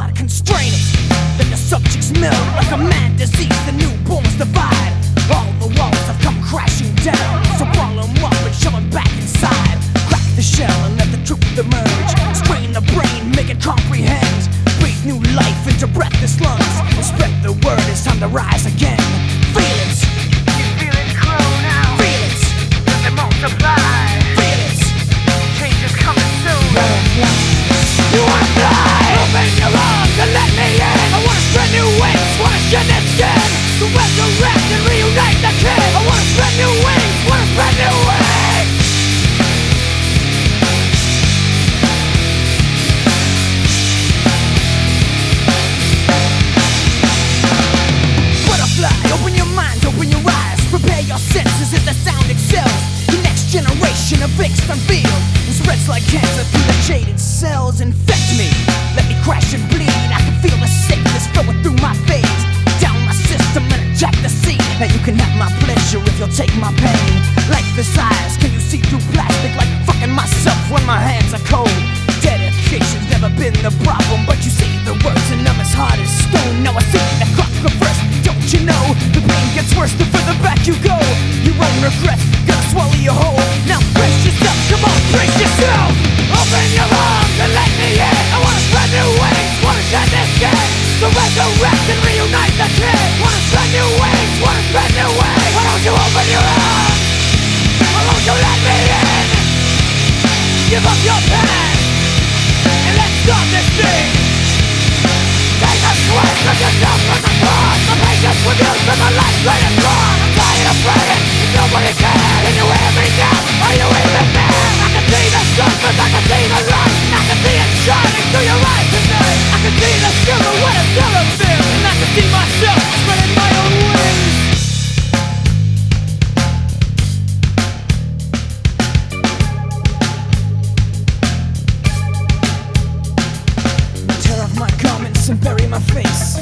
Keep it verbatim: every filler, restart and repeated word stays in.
God, constrain it. Then the subjects melt like a mad disease. The newborns divide. All the walls have come crashing down. So ball them up and shove them back inside. Crack the shell and let the truth emerge. Strain the brain, make it comprehend. Breathe new life into breathless lungs. And spread the word, it's time to rise again. Feel it. You feel it grow now. Feel it. Let it multiply. Feel it. Change is coming soon. You wanna fly? Open your arms and let me in. I wanna spread new wings, wanna shed that skin. To resurrect and reunite the kin. I wanna spread new wings, wanna spread new wings. Butterfly, open your mind, open your eyes. Prepare your senses if the sound excels. The next generation of fixed and feel. It spreads like cancer through the jaded cells. Infect me, let me crash and bleed. I can feel the sickness flowing through my veins, down my system and eject the seed. Now you can have my pleasure if you'll take my pain. Life is eyes, can you see through plastic? Like fucking myself when my hands are cold. Dedication's never been the problem, but you see the words and I'm as hard as stone. Now I see the clock reverse, don't you know? The pain gets worse the further back you go. Your own regrets gonna swallow you whole. Now brace yourself, come on, brace yourself. Open your arms and let me in. I wanna spread new wings, wanna shed this skin. To resurrect and reunite the kin. Wanna spread new wings, wanna spread new wings. Why don't you open your arms? Why won't you let me in? Give up your past and let's start this thing. Take a swing, look yourself from the cross. The patience with you from my life straight and gone. I'm tired of praying, and nobody cares. Can you hear me now? Are you even there? I can see the surface, I can see the light. I can see it shining through your eyes tonight. I can see the silhouette of Delafield, and I can see myself spreading my own wings. Tear off my garments and bury my face.